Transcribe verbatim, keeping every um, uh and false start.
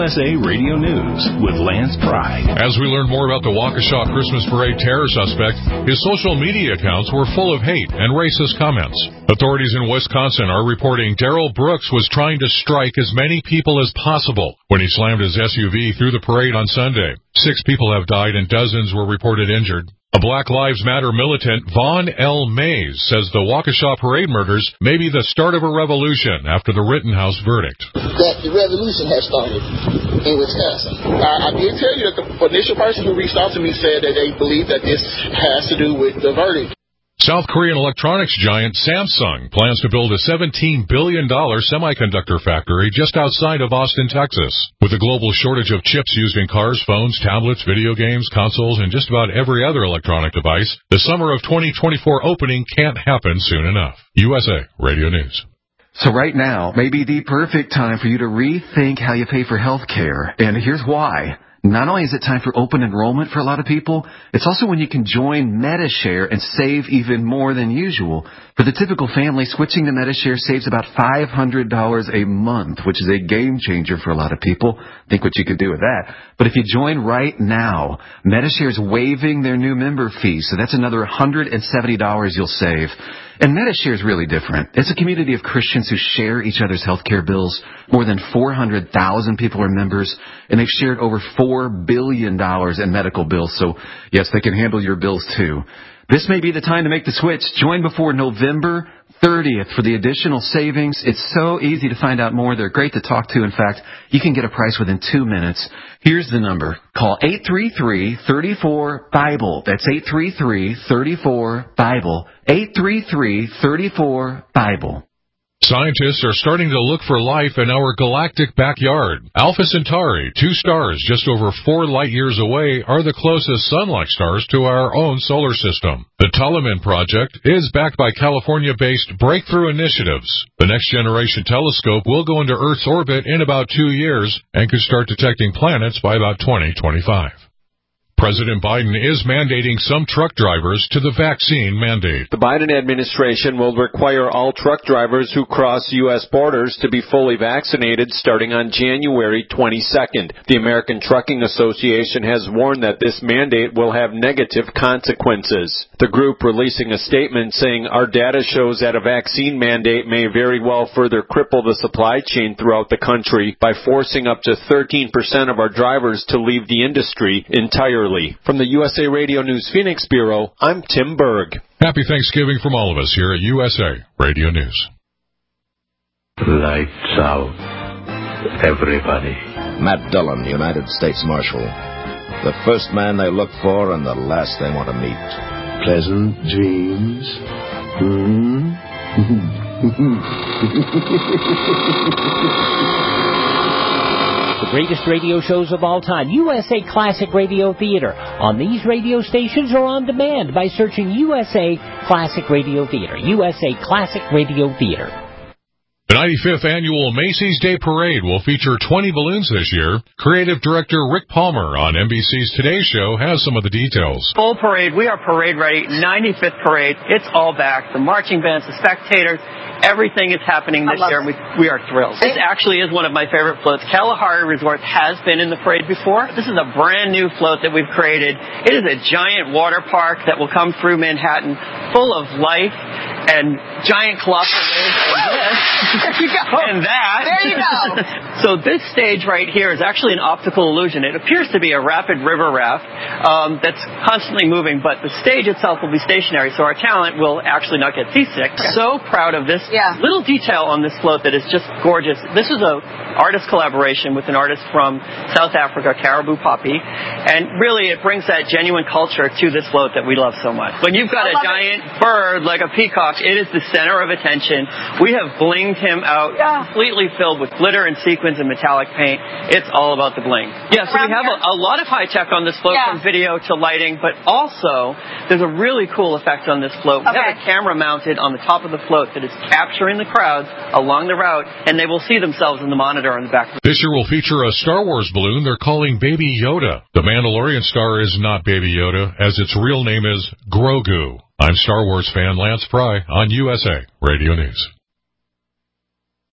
S A Radio News with Lance Pry. As we learn more about the Waukesha Christmas Parade terror suspect, his social media accounts were full of hate and racist comments. Authorities in Wisconsin are reporting Darrell Brooks was trying to strike as many people as possible when he slammed his S U V through the parade on Sunday. Six people have died and dozens were reported injured. A Black Lives Matter militant, Vaughn L. Mays, says the Waukesha parade murders may be the start of a revolution after the Rittenhouse verdict. That the revolution has started in Wisconsin. I, I did tell you that the initial person who reached out to me said that they believe that this has to do with the verdict. South Korean electronics giant Samsung plans to build a seventeen billion dollars semiconductor factory just outside of Austin, Texas. With a global shortage of chips used in cars, phones, tablets, video games, consoles, and just about every other electronic device, the summer of twenty twenty-four opening can't happen soon enough. U S A Radio News. So right now may be the perfect time for you to rethink how you pay for health care, and here's why. Not only is it time for open enrollment for a lot of people, it's also when you can join Medi-Share and save even more than usual. For the typical family, switching to Medi-Share saves about five hundred dollars a month, which is a game changer for a lot of people. Think what you could do with that. But if you join right now, Medi-Share is waiving their new member fee, so that's another one hundred seventy dollars you'll save. And Medi-Share is really different. It's a community of Christians who share each other's health care bills. More than four hundred thousand people are members, and they've shared over four billion dollars in medical bills. So, yes, they can handle your bills, too. This may be the time to make the switch. Join before November thirtieth for the additional savings. It's so easy to find out more. They're great to talk to. In fact, you can get a price within two minutes. Here's the number. Call eight three three, three four, BIBLE. That's eight three three, three four, BIBLE. eight three three, three four, BIBLE. Scientists are starting to look for life in our galactic backyard. Alpha Centauri, two stars just over four light-years away, are the closest sun-like stars to our own solar system. The Tulaman Project is backed by California-based Breakthrough Initiatives. The Next Generation Telescope will go into Earth's orbit in about two years and could start detecting planets by about twenty twenty-five. President Biden is mandating some truck drivers to the vaccine mandate. The Biden administration will require all truck drivers who cross U S borders to be fully vaccinated starting on January twenty-second. The American Trucking Association has warned that this mandate will have negative consequences. The group releasing a statement saying, "Our data shows that a vaccine mandate may very well further cripple the supply chain throughout the country by forcing up to thirteen percent of our drivers to leave the industry entirely." From the U S A Radio News Phoenix Bureau, I'm Tim Berg. Happy Thanksgiving from all of us here at U S A Radio News. Lights out, everybody. Matt Dillon, United States Marshal. The first man they look for and the last they want to meet. Pleasant dreams. Hmm? The greatest radio shows of all time, U S A Classic Radio Theater, on these radio stations or on demand by searching U S A Classic Radio Theater. U S A Classic Radio Theater. The ninety-fifth Annual Macy's Day Parade will feature twenty balloons this year. Creative Director Rick Palmer on N B C's Today Show has some of the details. Full parade. We are parade ready. ninety-fifth parade. It's all back. The marching bands, the spectators, everything is happening this year. We, we are thrilled. This actually is one of my favorite floats. Kalahari Resort has been in the parade before. This is a brand new float that we've created. It is a giant water park that will come through Manhattan, full of life and giant colossal waves like this. There you go. And that. There you go. So this stage right here is actually an optical illusion. It appears to be a rapid river raft um, that's constantly moving, but the stage itself will be stationary, so our talent will actually not get seasick. Okay. So proud of this yeah. little detail on this float that is just gorgeous. This is a artist collaboration with an artist from South Africa, Caribou Poppy, and really it brings that genuine culture to this float that we love so much. When you've got a giant it. bird like a peacock, it is the center of attention. We have blinged him out, yeah. completely filled with glitter and sequins and metallic paint. It's all about the bling. Yeah, so we have a, a lot of high tech on this float, yeah. from video to lighting, but also there's a really cool effect on this float. Okay. We have a camera mounted on the top of the float that is capturing the crowds along the route, and they will see themselves in the monitor on the back. This year will feature a Star Wars balloon they're calling Baby Yoda. The Mandalorian star is not Baby Yoda, as its real name is Grogu. I'm Star Wars fan Lance Pry on U S A Radio News.